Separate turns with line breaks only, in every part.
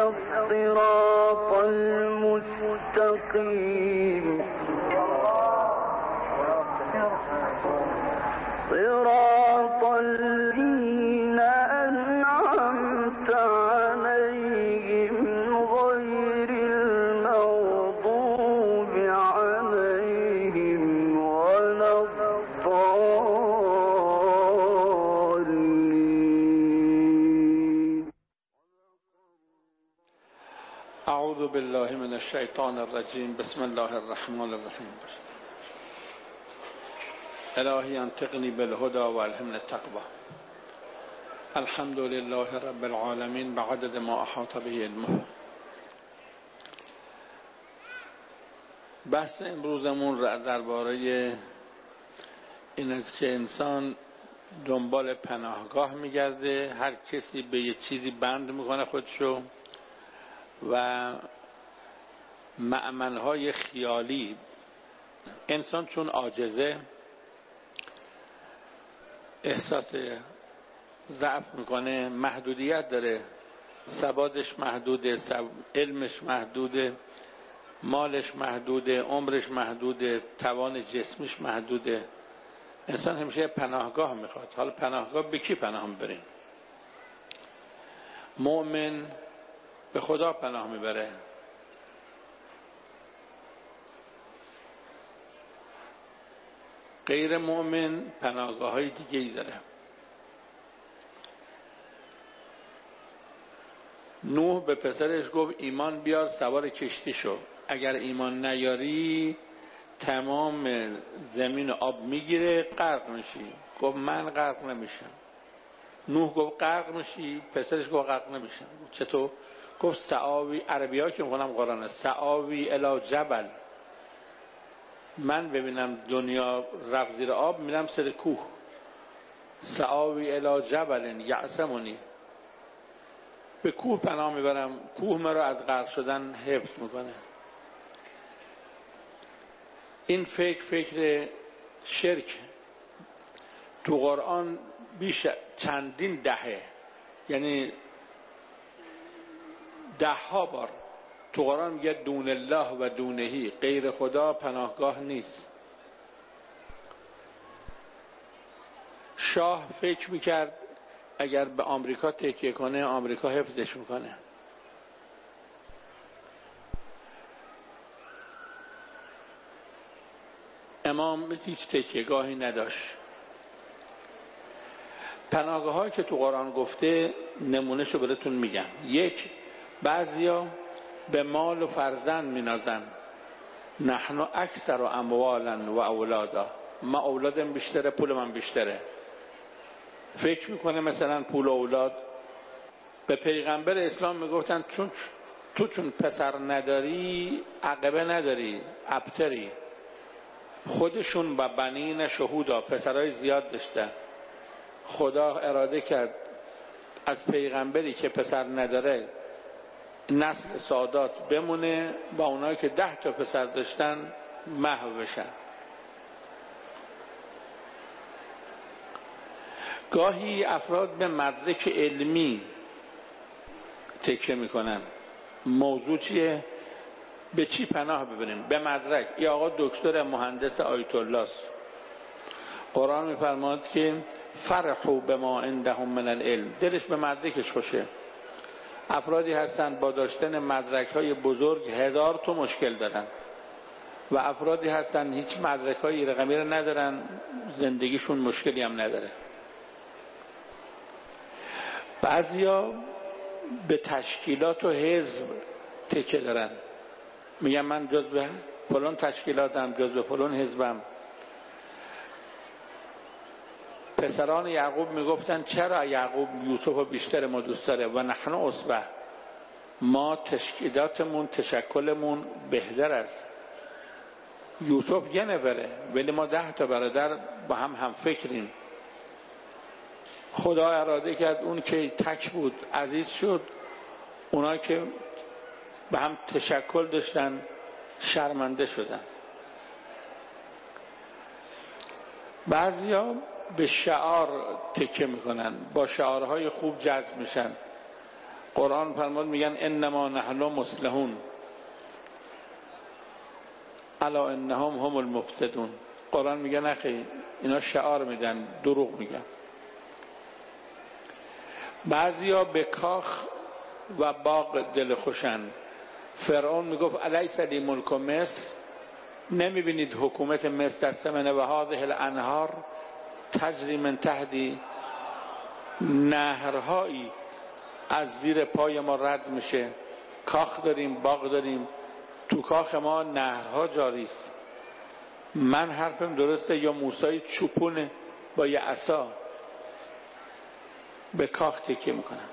الصراط المستقيم صراط الذين أنعمت عليهم غير المغضوب عليهم ولا الضالين.
اعوذ بالله من الشیطان الرجیم. بسم الله الرحمن الرحیم. الهی انطقنی بالهدى والهمنی التقوى. الحمد لله رب العالمین بعدد ما احاط به علمه. بحث امروزمون درباره این است که انسان دنبال پناهگاه میگرده، هر کسی به یه چیزی بند میکنه خودشو و مأمنهای خیالی. انسان چون عاجزه احساس ضعف میکنه، محدودیت داره، سوادش محدوده، علمش محدوده، مالش محدوده، عمرش محدوده، توان جسمش محدوده. انسان همیشه پناهگاه میخواد. حالا پناهگاه به کی پناه میبریم؟ مؤمن به خدا پناه میبره. غیر مؤمن پناهگاه های دیگه ای داره. نوح به پسرش گفت ایمان بیار سوار کشتی شو، اگر ایمان نیاری تمام زمین آب میگیره غرق میشی. گفت من غرق نمیشم. نوح گفت غرق میشی؟ پسرش گفت غرق نمیشم. چطور؟ گفت سآوی، عربی ها که میخونم قرآنه، سآوی الی جبل، من ببینم دنیا رفت زیر آب میرم سر کوه. سآوی الی جبل یعصمنی، به کوه پناه میبرم، کوه مرا از غرق شدن حفظ میکنه. این فکر شرک تو قرآن بیش چندین دهه، یعنی 10 بار تو قرآن میگه دون الله و دونهی، غیر خدا پناهگاه نیست. شاه فکر میکرد اگر به آمریکا تکیه کنه آمریکا حفظش میکنه. امام هیچ تکیهگاهی نداشت. پناهگاه هایی که تو قرآن گفته نمونهشو براتون میگم. یک، بعضیا به مال و فرزند مینازن، نحن اکثر اموالا و اولادا، ما اولادم بیشتره پول من بیشتره. فکر میکنه مثلا پول و اولاد. به پیغمبر اسلام میگفتن چون پسر نداری عقبه نداری، ابتری. خودشون با بنین شهودا، پسرای زیاد داشتن. خدا اراده کرد از پیغمبری که پسر نداره نسل سادات بمونه، با اونایی که 10 تا پسر داشتن محو بشن. گاهی افراد به مدرک علمی تکیه میکنن. موضوع چیه؟ به چی پناه ببریم؟ به مدرک. ای آقا دکتر مهندس آیت الله است. قرآن میفرماد که فرحوا بما عندهم من العلم، دلش به مدرکش خوشه. افرادی هستن با داشتن مدرک های بزرگ 1000 تا مشکل دارن و افرادی هستن هیچ مدرک های رقمی رو ندارن، زندگیشون مشکلی هم نداره. بعضیا به تشکیلات و حزب تکیه دارن، میگن من جزو فلان تشکیلاتم، جزو فلان حزبم. پسران یعقوب میگفتن چرا یعقوب یوسف بیشتر ما دوست داره؟ و نحن عصبه، ما تشکیلاتمون تشکلمون بهتر است. یوسف یه نفره ولی ما 10 تا برادر با هم فکریم. خدا اراده کرد اون که تک بود عزیز شد، اونا که به هم تشکل داشتن شرمنده شدن. بعضیا به شعار تکیه میکنن، با شعارهای خوب جذب میشن. قرآن فرمود میگن انما نحن مصلحون الا انهم هم المفسدون. قرآن میگه نخیر، اینا شعار میدن، دروغ میگن. بعضیا به کاخ و باغ دل خوشن. فرعون میگفت الیس لی ملک مصر، نمیبینید حکومت مصر در ثمن و هذه الانهار تجری من تحتی، نهرهایی از زیر پای ما رد میشه، کاخ داریم، باغ داریم، تو کاخ ما نهرها جاری است. من حرفم درسته یا موسی چوپونه با یه عصا به کاخ تکیه میکنن؟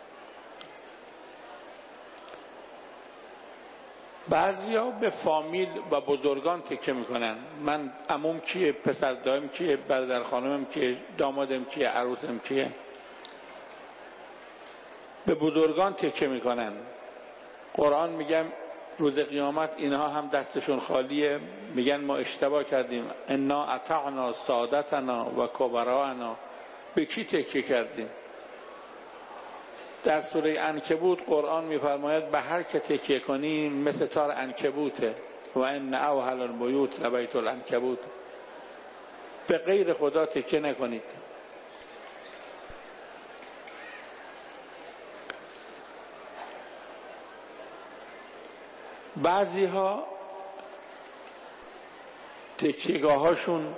بعضیا به فامیل و بزرگان تکیه میکنن. من عموم کیه، پسر دایم کیه، برادر خانمم کیه، دامادم کیه، عروسم کیه. به بزرگان تکیه میکنن. قرآن میگم روز قیامت اینها هم دستشون خالیه، میگن ما اشتباه کردیم، انا اطعنا سادتنا و کبراءنا. به کی تکیه کردیم؟ در سوره عنکبوت قرآن میفرماید به هر که تکیه کنی مثل تار عنکبوته، و ان اوهل البیوت لبیت العنکبوت. به غیر خدا تکیه نکنید. بعضی ها تکیهگاه هاشون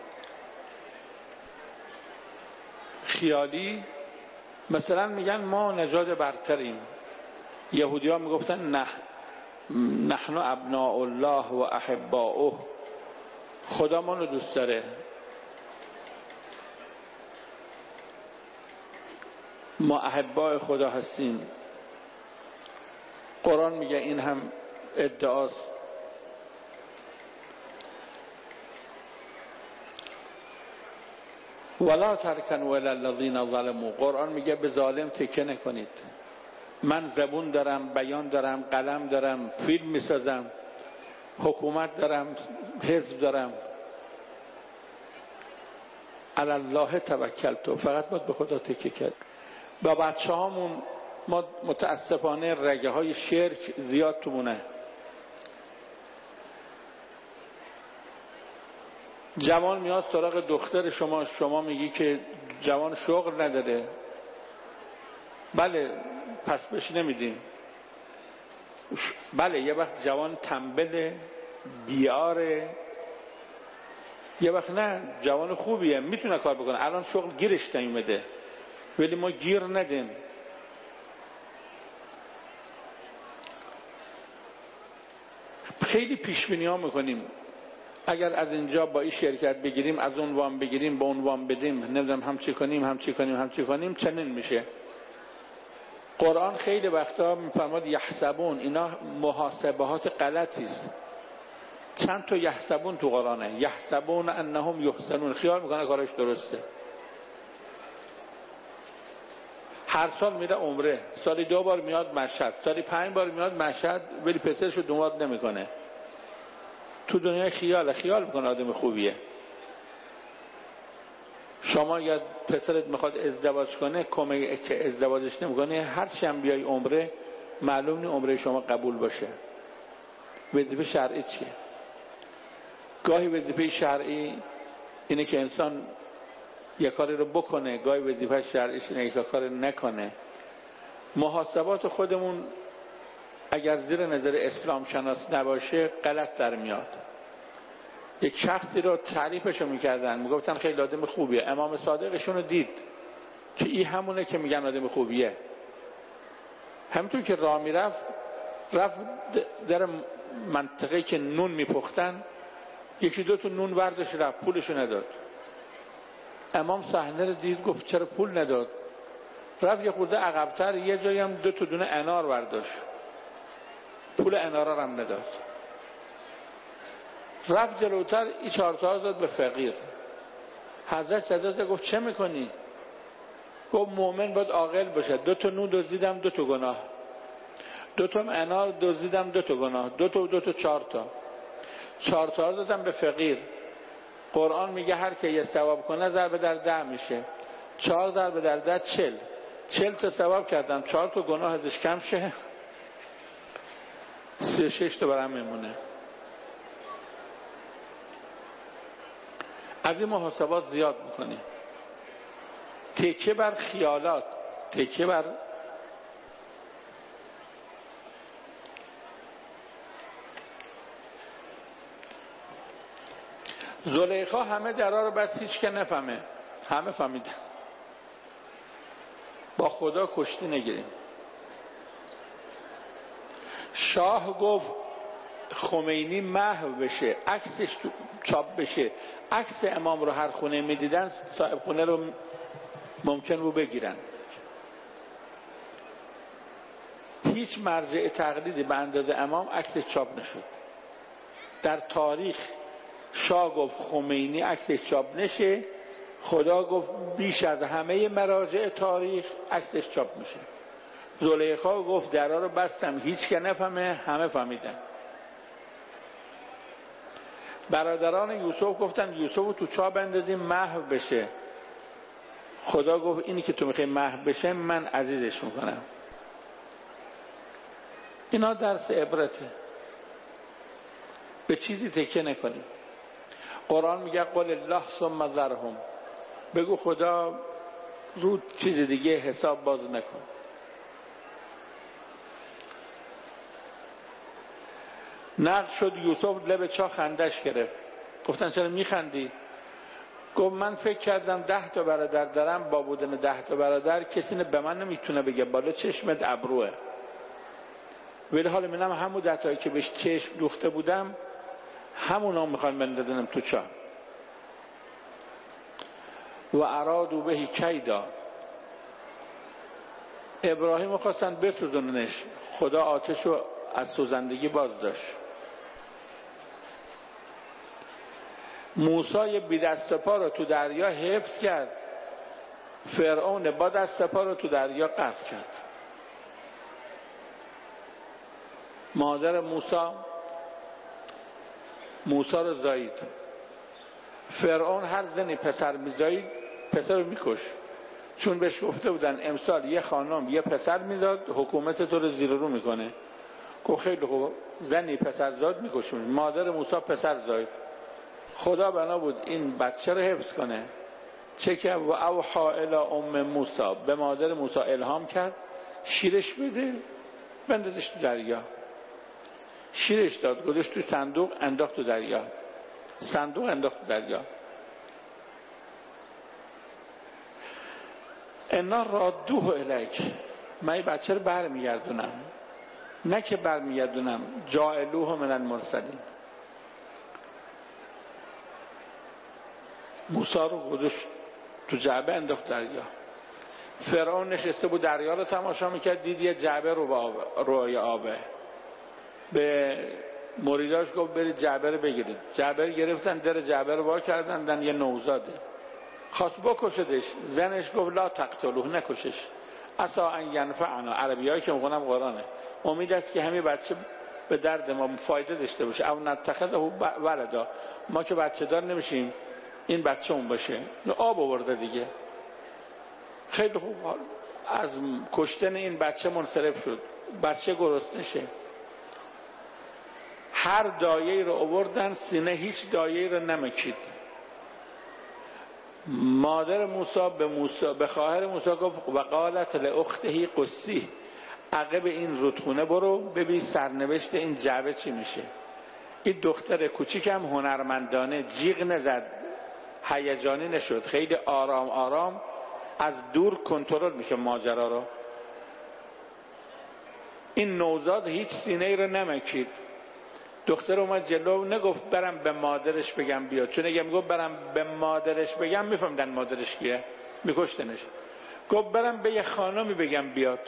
خیالی، مثلا میگن ما نژاد برتریم. یهودی ها میگفتن نحن ابناء الله و احباؤه، خدا ما رو دوست داره، ما احباء خدا هستیم. قرآن میگه این هم ادعاست. ولا ترکنوا الی الذین ظلموا. قرآن میگه به ظالم تکیه نکنید. من زبون دارم، بیان دارم، قلم دارم، فیلم میسازم، حکومت دارم، حزب دارم. علی الله توکلت. فقط باید به خدا تکیه کرد. با بچه هامون ما متاسفانه رگه های شرک زیاد تومونه. جوان میاد سراغ دختر شما میگی که جوان شغل نداره. بله، پس بهش نمیدیم. بله، یه وقت جوان تنبله، بیاره، یه وقت نه، جوان خوبیه، میتونه کار بکنه. الان شغل گیرش نیومده، ولی ما گیر ندیم. خیلی پیشبینی ها میکنیم اگر از اینجا با این شرکت بگیریم، از اون وام بگیریم، با اون وام بدیم، نمیدونم هم چی کنیم چنین میشه. قرآن خیلی وقتا میفرماد یحسبون. اینا محاسبات غلطی است. چند تا یحسبون تو قرآنه. یحسبون انهم یحسنون، خیال میکنه کارش درسته. هر سال میره عمره، سالی 2 بار میاد مشهد، سالی 5 بار میاد مشهد، ولی پسرشو دنبال نمیکنه. تو دنیای خیال میکنه آدم خوبیه. شما یا پسرت میخواد ازدواج کنه، کمک که ازدواجش نمیکنه، هر چند بیای عمره معلوم نی عمره شما قبول باشه. وظیفه شرعی چیه؟ گاهی وظیفه شرعی اینه که انسان یک کاری رو بکنه، گاهی وظیفه شرعیش اینه یک کاری نکنه. محاسبات خودمون اگر زیر نظر اسلام شناس نباشه غلط در میاد. یک شخصی رو تعریفشو میکردن، میگفتن خیلی آدم خوبیه. امام صادقشون رو دید که این همونه که میگن آدم خوبیه. همونطور که راه میرفت، رفت در منطقه که نون میپختن، 1-2 تا نون برداشت رفت، پولشو نداد. امام صحنه رو دید، گفت چرا پول نداد؟ رفت یه خورده عقب‌تر، یه جایی هم 2 تا دونه انار برداشت، پول انارا هم نداد. رفت جلوتر، این 4 تا داد به فقیر. حضرت صدا گفت چه میکنی؟ گفت مؤمن باید عاقل باشه. 2 تا نون دزدیدم، 2 تا گناه. 2 تا انار دزدیدم، 2 تا گناه. 2 تا 4 تا. 4 تا دادم به فقیر. قرآن میگه هر که یه ثواب کنه ضرب در 10 میشه. 4 ضرب در 10 40. 40 تا ثواب کردم 4 تا گناه ازش کم شه، 36 تا برام میمونه. از این محاسبات زیاد میکنی. تکیه بر خیالات، تکیه بر زلیخا همه درا رو بس هیچ که نفهمه، همه فهمیدن. با خدا کشتی نگیریم. شاه گفت خمینی محو بشه، عکسش چاپ بشه. عکس امام رو هر خونه میدیدن صاحب خونه رو ممکن بود بگیرن. هیچ مرجع تقلیدی به اندازه امام عکسش چاپ نشد. در تاریخ شاه گفت خمینی عکسش چاپ نشه، خدا گفت بیش از همه مراجع تاریخ عکسش چاپ میشه. زلیخا گفت درا رو بستم هیچ که نفهمه، همه فهمیدن. برادران یوسف گفتن یوسف رو تو چاه بندازیم محو بشه. خدا گفت اینی که تو میخوای محو بشه من عزیزش میکنم. اینا درس عبرته. به چیزی تکیه نکنیم. قرآن میگه قل الله ثم ذرهم، بگو خدا رو چیز دیگه حساب باز نکن. نقل شد یوسف لب چاه خندش گرفت. گفتن چرا میخندی؟ گفت من فکر کردم 10 تا برادر دارم، با بودن 10 تا برادر کسی به من نمیتونه بگه بالا چشمت ابروه. ولی حالا منم همون 10 تایی که بهش چشم دوخته بودم همونا میخوان بندازنم تو چاه. و ارادوا به کیدا، ابراهیم رو خواستن بسوزوننش، خدا آتش رو از سوزندگی باز داشت. موسی بی دست پا رو تو دریا حفظ کرد، فرعون با دست پا رو تو دریا غرق کرد. مادر موسی رو زایید. فرعون هر زنی پسر میزایید پسر رو میکش، چون بهش گفته بودن امسال یه خانم یه پسر میزاد حکومت تو رو زیر رو میکنه. گفت خیلی خوب، زنی پسر زاد میکشون. مادر موسی پسر زاید. خدا بنا بود این بچه رو حفظ کنه. چه که و اوحا الی ام موسی، به مادر موسی الهام کرد شیرش بده بندازش تو دریا. شیرش داد، گذاشت تو صندوق انداخت تو دریا. صندوق انداخت تو دریا. انا رادوه الیک، من این بچه رو برمیگردونم. نه که برمیگردونم، جاعلوه من المرسلین. موسی رو گذاشت تو جعبه انداخت دریا. فرعون نشسته بود دریا رو تماشا میکرد، دید یه جعبه روی آبه. به مریداش گفت برید جعبه رو بگیرید. جعبه رو گرفتن، در جعبه رو وا کردن، دن یه نوزاده. خواست بکشدش، زنش گفت لا تقتلوه، نکشش، عسی ان ینفعنا. عربیایی که میخونم قرآنه. امید است که همین بچه به درد ما فایده داشته باشه. او نتخذه ولدا، ما که بچه دار نمیشیم این بچه اون باشه. آب آورده دیگه. خیلی خوب، از کشتن این بچه منصرف شد. بچه گرسنه شه. هر دایه رو آوردن سینه، هیچ دایه رو نمکید. مادر موسی به خواهر موسی گفت و قالت لاخته قصی، عقب این رودخونه برو ببین سرنوشت این جعبه چی میشه. این دختر کوچیکم هنرمندانه جیغ نزد، هیجانی نشد، خیلی آرام آرام از دور کنترل میشه ماجرا رو. این نوزاد هیچ سینه ای رو نمکید. دختر اومد جلو، نگفت برم به مادرش بگم بیاد، چون اگه میگفت برم به مادرش بگم میفهمیدن مادرش کیه، میکشتنش. گفت برم به یه خانمی بگم بیاد.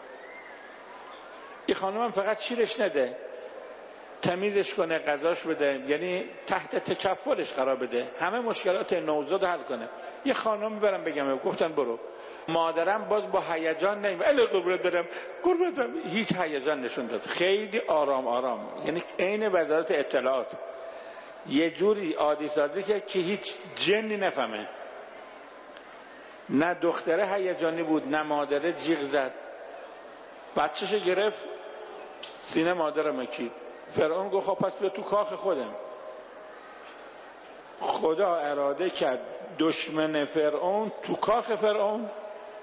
یه خانم فقط شیرش نده، تمیزش کنه، غذاش بده، یعنی تحت تکفلش قرار بده، همه مشکلات نوزاد حل کنه. یه خانمی برم بگم. گفتن برو. مادرم باز با هیجان نمید اله قربت برم هیچ هیجان نشون داد، خیلی آرام آرام، یعنی عین وزارت اطلاعات، یه جوری عادی سازی که هیچ جنی نفهمه. نه دختره هیجانی بود نه مادره جیغ زد. بچه‌شو گرفت سینه مادر مکید. فرعون گفت خب پس بیا تو کاخ خودم. خدا اراده کرد دشمن فرعون تو کاخ فرعون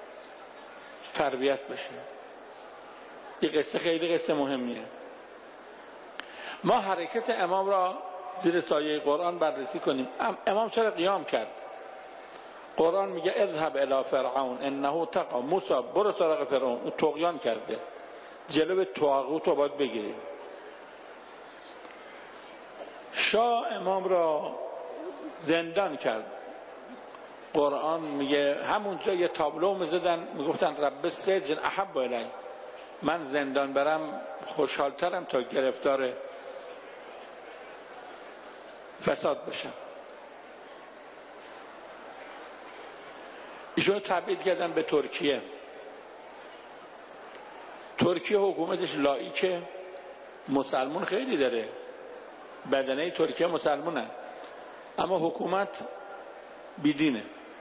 تربیت بشه. یه قصه خیلی قصه مهمیه. ما حرکت امام را زیر سایه قرآن بررسی کنیم. امام چرا قیام کرد؟ قرآن میگه اذهب الی فرعون انه طغى. موسی برو سراغ فرعون، اون طغیان کرده، جلو طاغوت رو باید بگیریم. شاه امام را زندان کرد. قرآن میگه همونجا یه تابلو میزدن میگفتن رب السجن احب الی، من زندان برم خوشحالترم تا گرفتار فساد بشم. ایشون تبعید کردن به ترکیه. ترکیه حکومتش لایکه، مسلمون خیلی داره، بدنه ترکیه مسلمونه، اما حکومت بیدینه.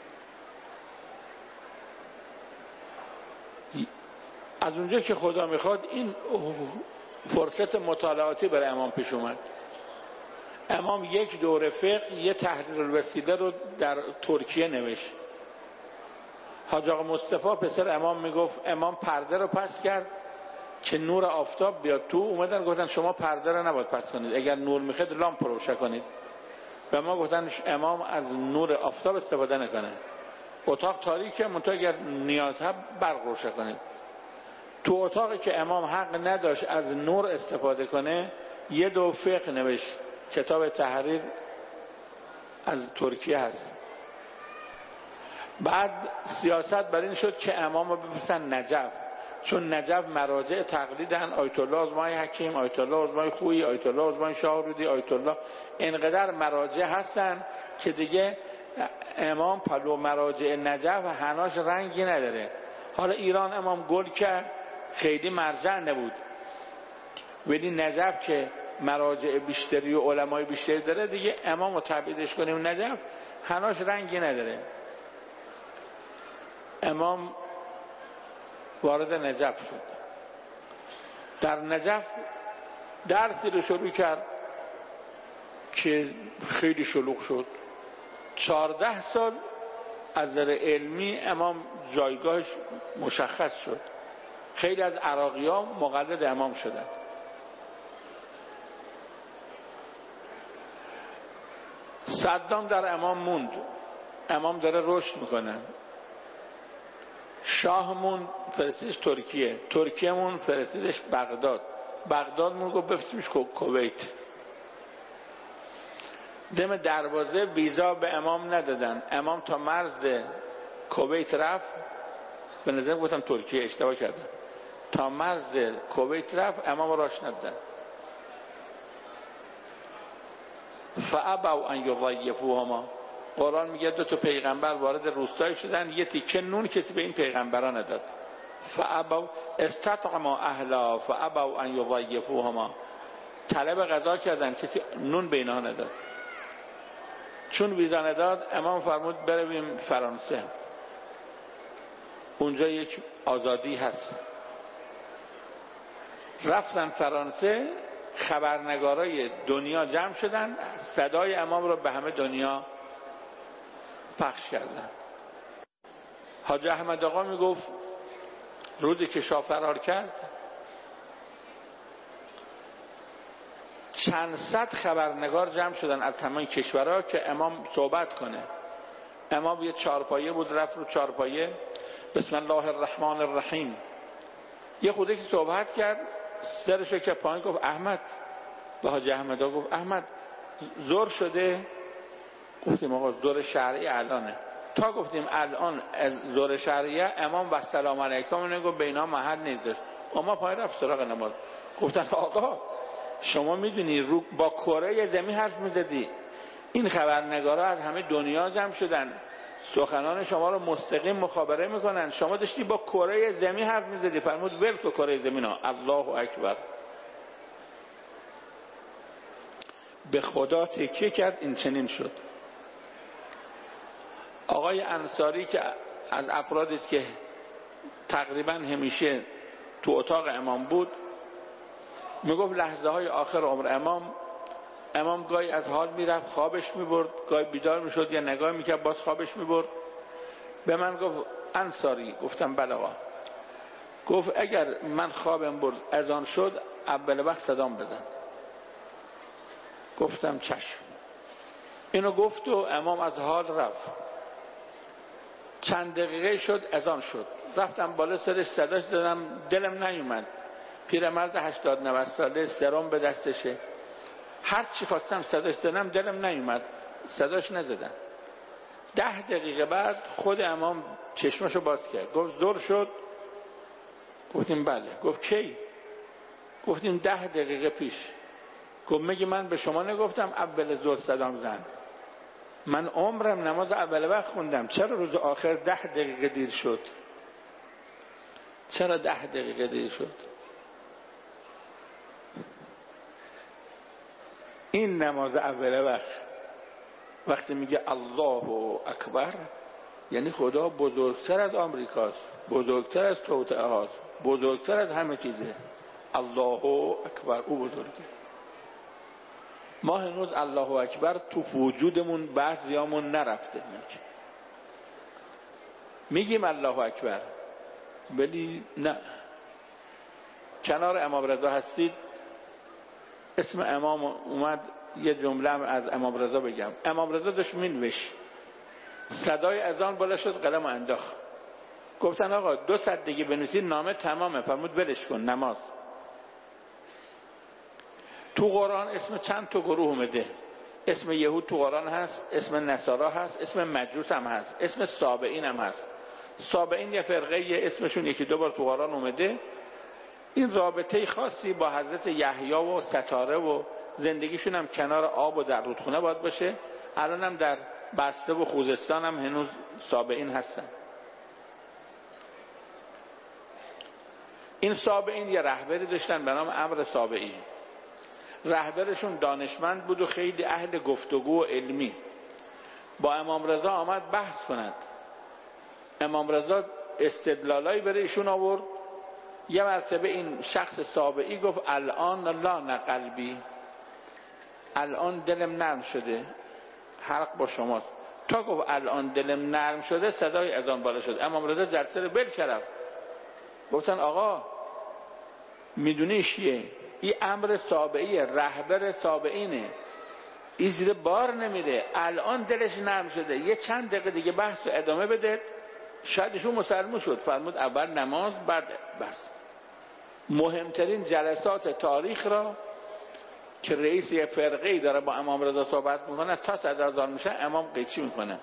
از اونجا که خدا میخواد این فرصت مطالعاتی برای امام پیش اومد. امام یک دوره فقه یه تحریر الوسیله رو در ترکیه نوشت. حاج آقا مصطفی پسر امام میگفت امام پرده رو پس کرد که نور آفتاب بیاد تو. اومدن گفتن شما پرده رو نباید پس کنید، اگر نور میخواد لامپ رو روشن کنید. و ما گفتن امام از نور آفتاب استفاده نکنه، اتاق تاریکه، منتها اگر نیاز هست برق روشن کنید. تو اتاقی که امام حق نداشت از نور استفاده کنه یه دو فقه نوشت، کتاب تحریر از ترکیه هست. بعد سیاست بر این شد که امام رو بفرستن نجف، چون نجف مراجع تقلیدن، آیت الله آزمای حکیم، آیت الله آزمای خویی، آیت الله آزمای شاهرودی، آیت الله، اینقدر مراجع هستن که دیگه امام پلو مراجع نجف هناش رنگی نداره. حالا ایران امام گل کرد، خیلی مرجع نبود، ولی نجف که مراجع بیشتری و علمای بیشتری داره دیگه امام رو تبعیدش کنیم نجف هناش رنگی نداره. امام وارد نجف شد. در نجف درسی رو شروع کرد که خیلی شلوغ شد. 14 سال از نظر علمی امام جایگاهش مشخص شد. خیلی از عراقی‌ها مقلد امام شدن. صدام در امام موند، امام داره رشد میکنه. شاه مون فرستیدش ترکیه، ترکیه مون فرستیدش بغداد، بغداد مون گفت بفرستیمش کویت. دم دروازه ویزا به امام ندادن. امام تا مرز کویت رفت، به نظر گفتم ترکیه، اشتباه کردم، تا مرز کویت رفت امام راش ندادن. فابوا ان یضیفوهما. قرآن میگه دو تا پیغمبر وارد روستایی شدن، یه تیکه نون کسی به این پیغمبران نداد. فابوا استطعموا اهلا فابوا ان یضیفوهما. طلب غذا کردن، کسی نون به اینها نداد. چون ویزا نداد امام فرمود برویم فرانسه، اونجا یک آزادی هست. رفتن فرانسه، خبرنگارای دنیا جمع شدن، صدای امام رو به همه دنیا پخش کردن. حاج احمد آقا میگفت روزی که شاه فرار کرد چند صد خبرنگار جمع شدن از تمام کشورها که امام صحبت کنه. امام یه چارپایه بود، رفت رو چارپایه بسم الله الرحمن الرحیم، یه خوده که صحبت کرد، سرشو که پایین گفت احمد، به حاج احمد آقا گفت احمد زور شده؟ گفتیم آقا زور شرعی الانه. تا گفتیم الان زور شرعیه، امام و سلام علیکم نگفت بینا محل نیست. اما پای رفت سراغ نماز. گفتن آقا شما میدونی با کره زمین حرف میزدی، این خبرنگارا از همه دنیا جمع شدن، سخنان شما رو مستقیم مخابره میکنن، شما داشتی با کره زمین حرف میزدی. فرمود ول کن کره زمین ها، الله اکبر. به خدا تکیه کرد، این چنین شد. آقای انصاری که از افرادی است که تقریبا همیشه تو اتاق امام بود. میگفت لحظه های آخر عمر امام گاهی از حال میرفت خوابش میبرد، گاهی بیدار میشد یا نگاه میکرد باز خوابش میبرد. به من گفت انصاری، گفتم بله آقا. گفت اگر من خوابم برد اذان شد اول وقت صدام بزن. گفتم چشم. اینو گفت و امام از حال رفت. چند دقیقه شد اذان شد، رفتم بالا سرش صداش زدم، دلم نیومد. پیرمرد 80-90 ساله، سرم به دستشه، هر چی خواستم صداش زدم دلم نیومد، صداش نزدم. 10 دقیقه بعد خود امام چشمشو باز کرد، گفت ظهر شد؟ گفتیم بله. گفت کی؟ گفتیم 10 دقیقه پیش. گفت میگه من به شما نگفتم اول ظهر صدام زن؟ من عمرم نماز اول وقت خوندم، چرا روز آخر 10 دقیقه دیر شد؟ چرا 10 دقیقه دیر شد؟ این نماز اول وقت وقتی میگه الله اکبر یعنی خدا بزرگتر از آمریکاست، بزرگتر از توطئه هاست، بزرگتر از همه چیزه. الله اکبر، او بزرگه. ما هنوز الله اکبر تو وجودمون بعضیامون نرفته. میگیم الله اکبر ولی نه. کنار امام رضا هستید، اسم امام اومد، یه جمله از امام رضا بگم. امام رضا داشت مینوشت، صدای اذان بالا شد، قلم انداخت. گفتن آقا 2 ساعت دیگه بنویسید نامه تمامه. فرمود ولش کن، نماز. تو قرآن اسم چند تا گروه اومده. اسم یهود تو قرآن هست، اسم نصارا هست، اسم مجوس هم هست، اسم سابعین هم هست. سابعین یه فرقه، اسمشون 1-2 بار تو قرآن اومده. این رابطه خاصی با حضرت یحیی و ستاره و زندگیشون هم کنار آب و در رودخونه باید باشه. الان هم در بسته و خوزستان هم هنوز سابعین هستن. این سابعین یه رهبری داشتن به نام عمرو سابعی. رهبرشون دانشمند بود و خیلی اهل گفتگو و علمی. با امام رضا آمد بحث کند. امام رضا استدلالایی برای ایشون آورد. یه مرتبه این شخص سابعی گفت الان لان قلبی، الان دلم نرم شده. حق با شماست. تا گفت الان دلم نرم شده صدای اذان بالا شد. امام رضا جلسه رو بل کرد. گفتن آقا میدونی چیه؟ این امر سابعیه، رهبر سابعینه، این زیر بار نمیره. الان دلش نرم شده، یه چند دقیقه دیگه بحث رو ادامه بده، شاید ایشون مسلمان شد. فرمود اول نماز بعد بس. مهمترین جلسات تاریخ را که رئیس یه فرقه‌ای داره با امام رضا صحبت میکنه، تا صدر میشه امام قیچی میکنه.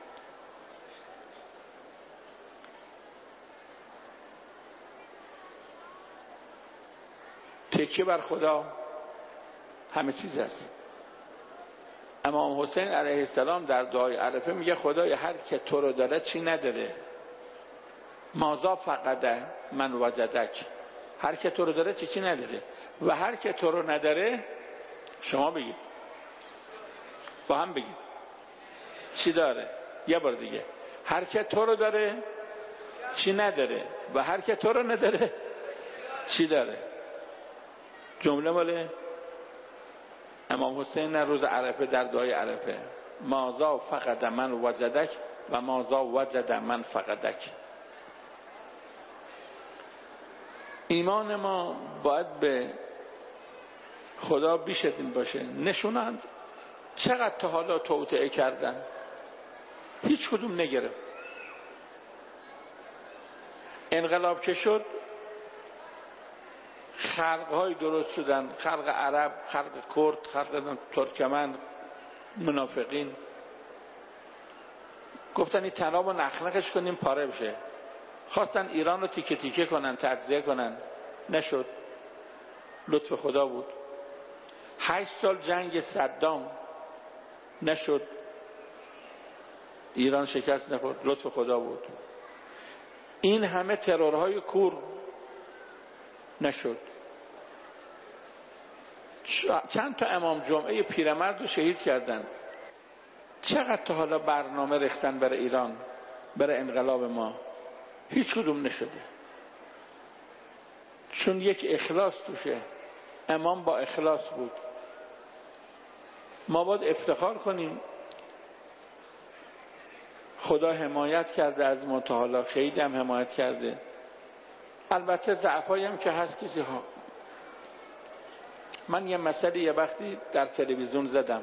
تکیه بر خدا همه چیز است. امام حسین علیه السلام در دعای عرفه میگه خدای هر که تو رو داره چی نداره؟ مازا فقده من وجدک. هر که تو رو داره چی نداره؟ و هر که تو رو نداره، شما بگید، با هم بگید چی داره؟ یه بار دیگه، هر که تو رو داره چی نداره و هر که تو رو نداره چی داره؟ جمله مال امام حسین روز عرفه در دعای عرفه. مازا فقد من وجدک و مازا وجد من فقدک. ایمان ما باید به خدا بیش از این باشه. نشونند چقدر تا حالا توطئه کردن، هیچ کدوم نگرفت. انقلاب که شد خلق‌های درست شدن، خلق عرب، خلق کرد، خلق ترکمن، منافقین. گفتن این طناب رو نخنقش کنیم پاره بشه. خواستن ایران رو تیکه تیکه کنن، تجزیه کنن، نشد. لطف خدا بود. 8 سال جنگ صدام، نشد. ایران شکست نخورد، لطف خدا بود. این همه ترورهای کور، نشد. چند تا امام جمعه پیرمرد رو شهید کردن. چقدر تا حالا برنامه ریختن برای ایران، برای انقلاب ما؟ هیچ کدوم نشده، چون یک اخلاص توشه. امام با اخلاص بود. ما باید افتخار کنیم خدا حمایت کرده از ما تا حالا، خیلی هم حمایت کرده. البته ضعفایی هم که هست کسی ها. من یه مسئله یه وقتی در تلویزیون زدم،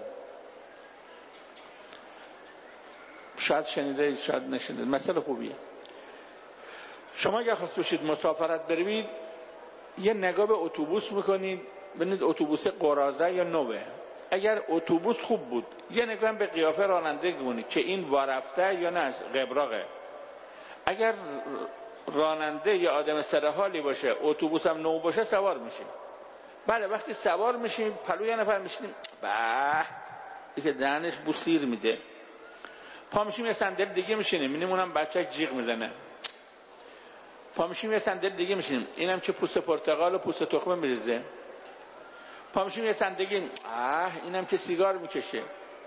شاید شنیده شاید نشنیده، مسئله خوبیه. شما اگر خواست باشید مسافرت بروید یه نگاه به اتوبوس میکنید، ببینید اتوبوس قرازه یا نوه. اگر اتوبوس خوب بود یه نگاه به قیافه راننده کنید که این وارفته یا نه قبراقه. اگر راننده یا آدم سرحالی باشه، اتوبوس هم نو باشه، سوار میشیم. بله وقتی سوار میشیم پلوی یه نفر میشینیم، به که دهنش بوسیر میده. پا میشیم یه صندلی دیگه میشینیم، میبینیم اونم بچه‌ش جیغ میزنه. پا میشیم یه صندلی دیگه میشینیم، اینم چه پوست پرتقال و پوست تخمه میریزه. پا میشیم یه صندلی، اینم که سیگار میکشه.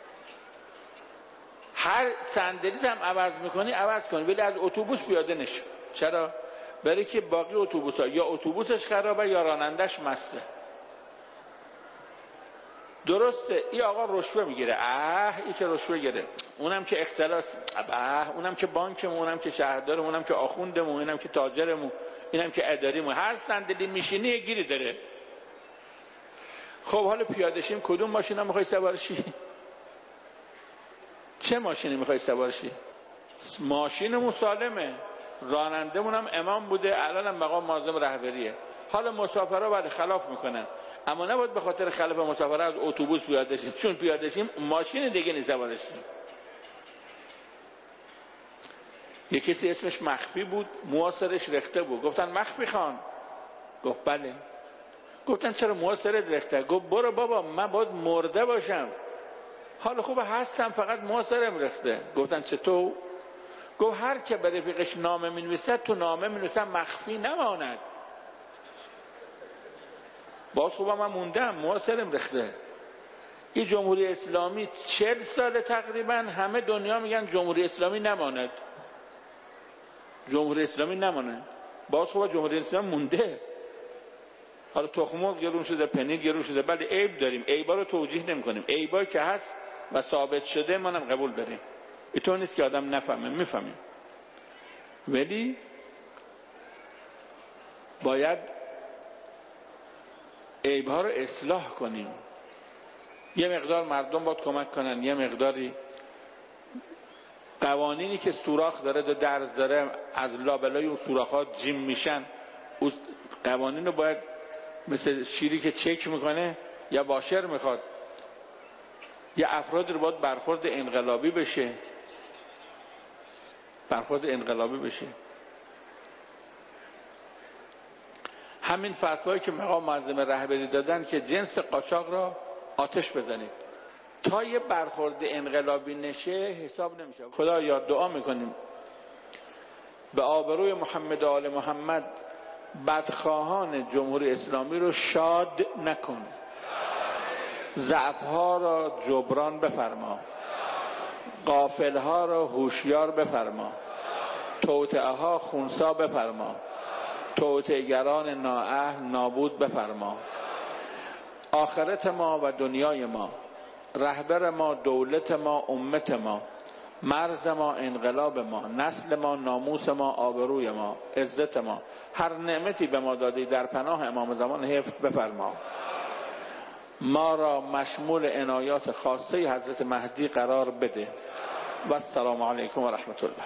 هر صندلی هم عوض میکنی عوض کنی، ولی از اتوبوس پیاده نشو. چرا؟ برای که باقی اتوبوس‌ها یا اتوبوسش خرابه یا رانندش مسته. درسته این آقا رشوه میگیره، این که رشوه گیره، اونم که اختلاس، اونم که بانکمون، اونم که شهردارمون، اونم که آخوندمون، اینم که تاجرمون، اینم که اداریمون. هر صندلی میشینی یه گیری داره. خب حالا پیاده شیم کدوم ماشینا میخوای سوار شی؟ چه ماشینی میخوای سوار شی؟ ماشینمون سالمه، رانندمون هم امام بوده، الان هم مقام معظم رهبریه. حالا مسافرها باید خلاف میکنن، اما نباید به خاطر خلاف مسافرها از اتوبوس پیاده شیم، چون پیاده شیم ماشین دیگه نیست سوار شیم. یه کسی اسمش مخفی بود، مواسرش رخته بود، گفتن مخفی خان، گفت بله. گفتن چرا مواسرت رخته؟ گفت برو بابا من باید مرده باشم، حالا خوب هستم فقط مواسرم رخته. گفتن چطور؟ گفت هر که به رفیقش نامه مینویسد تو نامه مینویسد مخفی نماند. باز خوبا من موندم، مواسرم رخته. این جمهوری اسلامی 40 سال تقریبا همه دنیا میگن جمهوری اسلامی نماند، جمهوری اسلامی نماند. باز خوبا جمهوری اسلامی مونده. حالا تخم‌مرغ گرون شده، پنیر گرون شده، بله عیب داریم، عیبا رو توجیه نمی‌کنیم، عیبایی که هست و ثابت شده ما هم قبول داریم. اینطور نیست که آدم نفهمه، میفهمیم، ولی باید عیب‌ها رو اصلاح کنیم. یه مقدار مردم باید کمک کنن، یه مقداری قوانینی که سوراخ داره و درز داره از لابلای اون سوراخ‌ها جیم میشن، اون قوانین رو باید مثل شیری که چک میکنه یا واشر میخواد، یا افراد رو باید برخورد انقلابی بشه، برخورد انقلابی بشه. همین فتوایی که مقام معظم رهبری دادن که جنس قاچاق را آتش بزنید، تا یه برخورد انقلابی نشه حساب نمیشه. خدا یا دعا میکنیم به آبروی محمد و آل محمد بدخواهان جمهوری اسلامی رو شاد نکن، ضعفها را جبران بفرما، غافلها را هوشیار بفرما، توطئه ها خونسا بفرما، توطئه‌گران نااهل نابود بفرما. آخرت ما و دنیای ما، رهبر ما، دولت ما، امت ما، مرز ما، انقلاب ما، نسل ما، ناموس ما، آبروی ما، عزت ما، هر نعمتی به ما دادی در پناه امام زمان حفظ بفرما. ما را مشمول عنایات خاصه حضرت مهدی قرار بده. و السلام علیکم و رحمت الله.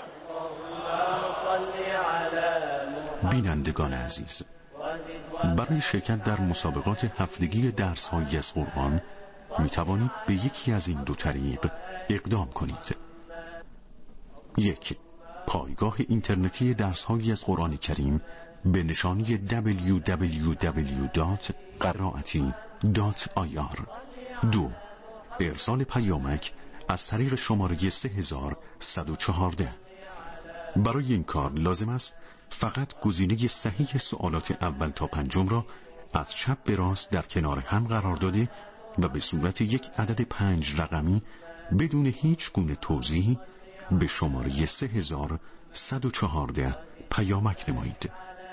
بینندگان عزیز، برای شرکت در مسابقات هفتگی درس‌های از قرآن می توانید به یکی از این دو طریق اقدام کنید. 1. پایگاه اینترنتی درس‌های از قرآن کریم به نشانی www.qaraati.ir. 2. ارسال پیامک از طریق شماره 3114. برای این کار لازم است فقط گزینه صحیح سوالات اول تا پنجم را از چپ به راست در کنار هم قرار داده و به صورت یک عدد 5 رقمی بدون هیچ گونه توضیح به شماره 3114 پیامک نمایید.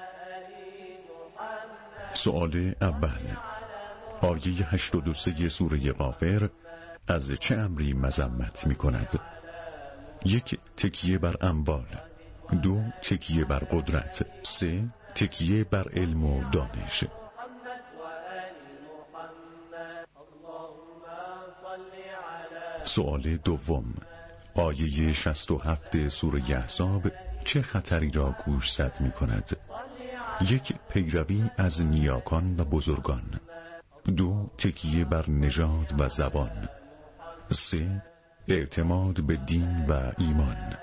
سوال اول، آیه 83 سوره غافر از چه امری مذمت می کند؟ 1. تکیه بر اموال. 2. تکیه بر قدرت. 3. تکیه بر علم و دانش. سوال دوم، آیه 67 سوره احزاب چه خطری را گوشزد می کند؟ 1. پیروی از نیاکان و بزرگان. 2. تکیه بر نژاد و زبان. 3. اعتماد به دین و ایمان.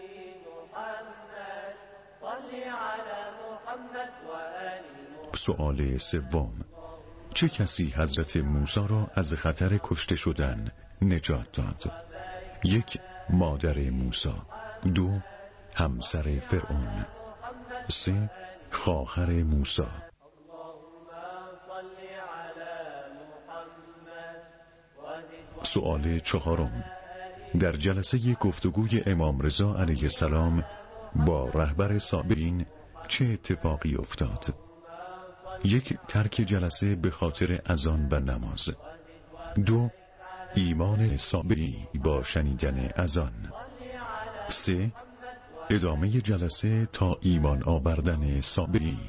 سوال سوم، چه کسی حضرت موسی را از خطر کشته شدن نجات داد؟ 1. مادر موسی. 2. همسر فرعون. 3. خواهر موسی. سوال چهارم، در جلسه گفتگوی امام رضا علیه السلام با رهبر سابقین چه اتفاقی افتاد؟ 1. ترک جلسه به خاطر اذان و نماز. 2. ایمان سابقی با شنیدن اذان. 3. ادامه جلسه تا ایمان آوردن سابقی.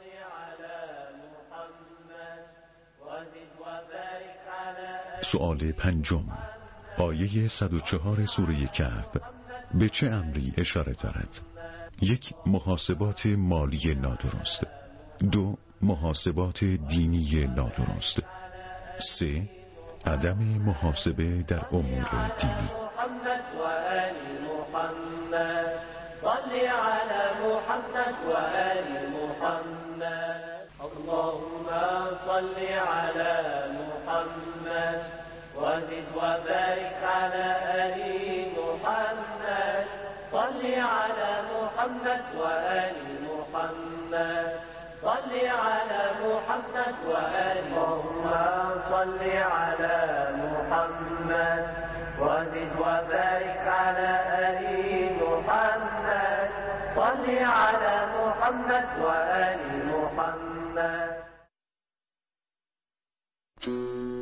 سوال پنجم، آیه 104 سوره کهف به چه امری اشاره دارد؟ 1. محاسبات مالی نادرست. 2. محاسبات دینی نادرست. 3. عدم محاسبه در امور دینی.
صل على محمد وآل محمد اللهم صل على محمد وزد وبارك على آل محمد صل على محمد وآل محمد صل على محمد وآل اللهم صل على محمد وزد وبارك على آل محمد صل على محمد وآل محمد